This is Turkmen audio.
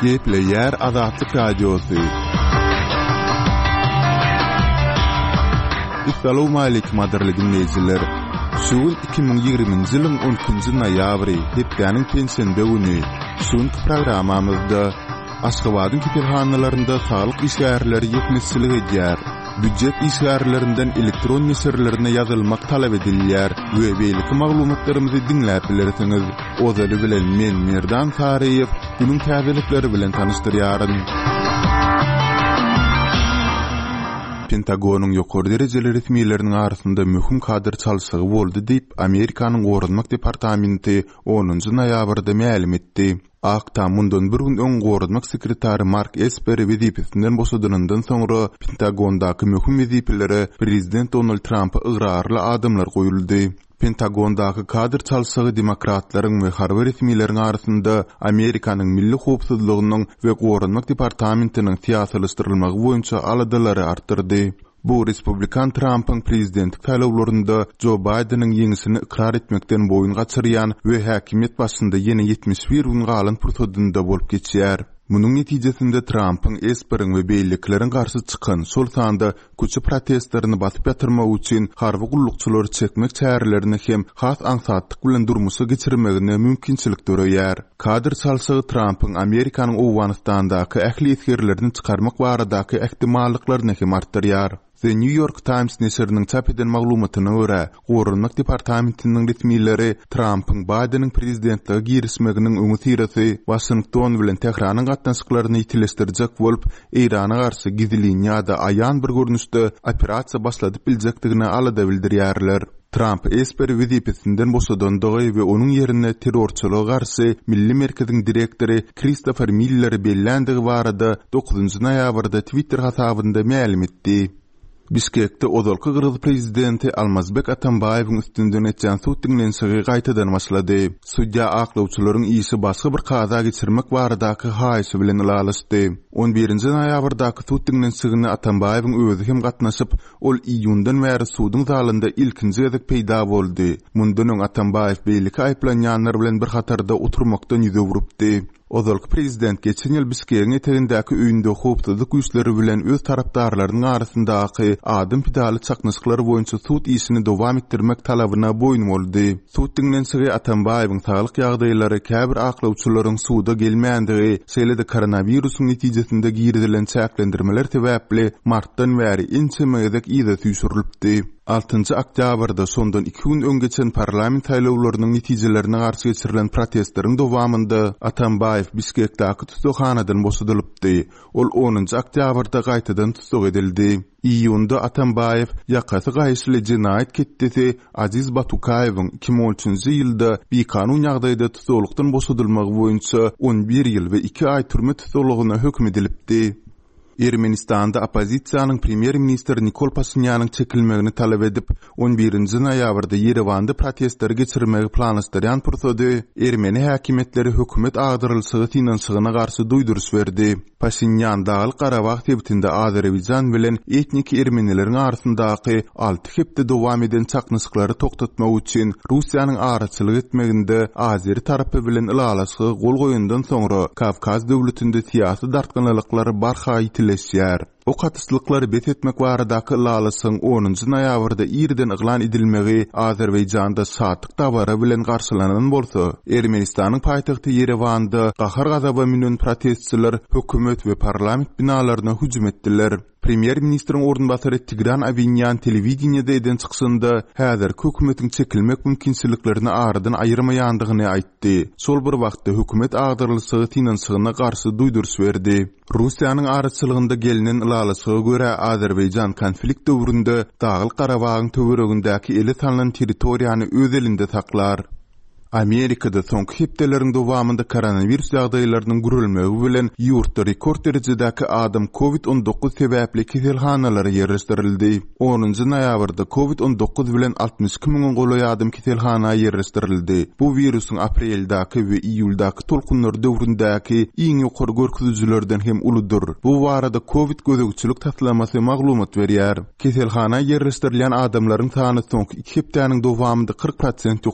Gepleyer Azatlyk Radiosu. Assalamu alaykum adirli dinleyijiler. Şuun 2020-nji ýylyň 10-njy noýabry, hepdeniň pensiýa güni. Şuňky programamyzda Aşgabatyň kitirhanlarynda saglyk işgärleri ýetmezçilik edýär. Büdjet işgärlerinden elektron mesellerine ýazylmak talap edilýär we beýleki maglumatlarymyzy dinläp bilersiňiz. Ozaly bilen men Merdan Tariýew günüň täzelikleri bilen tanışdyrýaryn. Pentagonuň ýokary derejeli resmiýetleriniň arasynda möhüm kadr çalşygy boldy diýip Amerikanyň Gorunmak departamenti 10-njy noýabrda ma'lum etdi. Akta mundan bir gün öň Gorunmak sekretary Mark Esper wezipesinden boşadynyndan soňra Pentagondaky möhüm wezipeleri prezident Donald Trump'a ıgrarly adamlar goýuldy. Pentagondaky kadr çalşygy demokratlaryň we harby resmiýetleriň arasynda Amerikanyň milli howpsuzlygynyň we Gorunmak departamentiniň siýasatlaşdyrylmagy boýunça aladylary artdyrdy. Bu Respublikan Trump'ın prezidentlik taýlawlarynda Joe Biden'ın ýeňisini ikrar etmekden boyun gaçyrýan we häkimiýet başynda ýene 71 gün galan pursatynda bolup geçýär. Munyň netijesinde Trump'ın Esperin we beýlekleriň garşy çykan sol sanda köçü protestlerini basyp ýatyrmak üçin harby gullukçylary çekmek çärelerini hem has aňsatlyk bilen durmuşa geçirmegine mümkinçilik döreýär. Kadr çalşygy Trump'ın Amerikanyň Awganystandaky ähli eskerlerini çykarmak baradaky ähtimallyklaryny hem artdyrýar. The New York Times neşriniň çap eden maglumatyna görä, Gorunmak departamentiniň resmiýetleri Trump'ın Biden'ın prezidentligiga girişmeginiň öňü tiresi Washington bilen Tehranyň gatnaşyklaryny ýitilesdirjek bolup, Irana garşy gizliliň ýa-da aýan bir görnüşde operasiýa başladyp biljekdigini alada bildirýärler. Trump Esper wezipesinden boşadandygy we onuň ýerine terrorçylyga garşy Milli Merkeziň direktori Christopher Miller bellendigi barada 9-njy noýabrda Twitter hasabynda ma'lum etdi. Bişkekde Ozalky Gyrgyz prezidenti Almazbek Atambaýewiň üstünden etjän suw dinlenşigi gaýtadan başlady. Suýda aklawçylaryň ýyşy başga bir kaza geçirmek baradaky haýsy bilen ýalaşdy. 11-nji noýabrdaky suw dinlenşigine Atambaýewiň özü hem gatnaşyp, ol iýundan bäri suwdyň zalynda ilkinji gezek peýda boldy. Mundan öň Atambaýew beýleki aýplanýanlar bilen bir hatarda oturmakdan ýüze burupdy. Ozalky prezident geçen ýyl Bişkegiň etegindäki öýünde howpsuzlyk güýçleri bilen öz tarapdarlarynyň arasyndaky adym pidaly çaknaşyklary boýunça sud işini dowam etdirmek talabyna boýun boldy. Sud dinlenşigi Atambaýewiň saglyk ýagdaýlary käbir aklawçylaryň suda gelmänligi, şeýle-de koronawirusyň netijesinde girdilen çäklendirmeler sebäpli martdan bäri inçemegedek ýyza süýşürilipdi. 6-njy oktýabrda sondan 2 gün öňgeçen parlament taýlawlarynyň netijelerini garşy geçirilen protestleriň dowamynda Atambaýew Bişkekdäki tutuşhanadan boşadylypdy. Ol 10-njy oktýabrda gaýtadan tutuk edildi. Iýunda Atambaýew ýakasy gaýşyly jinayet ketdisi Aziz Batukaýewiň 2013-nji ýylda bekanun ýagdaýda tutuklukdan boşadylmagy boýunça 11 ýyl we 2 aý türme tutuklugyna hökm edilipdi. Ermenistanda opozisiýanyň premier ministri Nikol Pashinýanyň çekilmegini talap edip 11-nji noýabrda Yerewanda protestler geçirmegi planlaşdyrýan pursady Ermeni häkimetleri hökümet agdyrylşygy tinanşygyna garşy duýduruş berdi. Pashinýan Dagal Qarabağ tebitinde Azerbaýjan bilen etnik ermenileriň arasyndaky 6 hepde dowam eden çaknaşyklary toktatmak üçin Russiýanyň araçylyk etmeginde Azeri tarapy bilen ýalaşygy gol goýundan soňra Kavkaz döwletinde siýasy dartganalyklary barha ýitleşýär. O katyslyklary bet etmek baradaky ýalaşyň 10-njy noýabrda ýerden yglan edilmegi Azerbaýjanda satyk tabara bilen garşylanan bolsa, Ermenistanyň paýtagty Yerewanda gahar gazaba minen protestçiler hökümet we parlament binalaryna hüjüm etdiler. Premier ministriň ornbasary Tigran Avinyan telewizionyada eden çyksynda häzir hökümetiň çekilmek mümkinçiliklerini aradan aýyrmaýandygyny aýtdy. Sol bir wagtda hökümet agdyrylşygy tinanşygyna garşy duýduruş berdi. Russiýanyň araçylygynda gelinen ýalaşyga görä Azerbaýjan konflikt döwründe Dagal Garabagyň töweregindäki eli tanlanan territoriýany öz elinde saklar. Amerikada soňky hepdeleriň dowamında koronavirus ýagdaýlarynyň gürülmegi bilen ýurtda rekord derejedäki adam COVID-19 sebäpli kiselhanalary ýerleşdirildi. 10-njy noýabrda COVID-19 bilen 62 000 goly adam kiselhana ýerleşdirildi. Bu virusyň apreldaky we iýuldaky tolkunlary döwründäki iň ýokary görkezüjilerden hem uludur. Bu barada COVID gözegçilik tatlamasy maglumat berýär. Kiselhana ýerleşdirilen adamlaryň sany soňky 2 hepdeniň dowamında 40%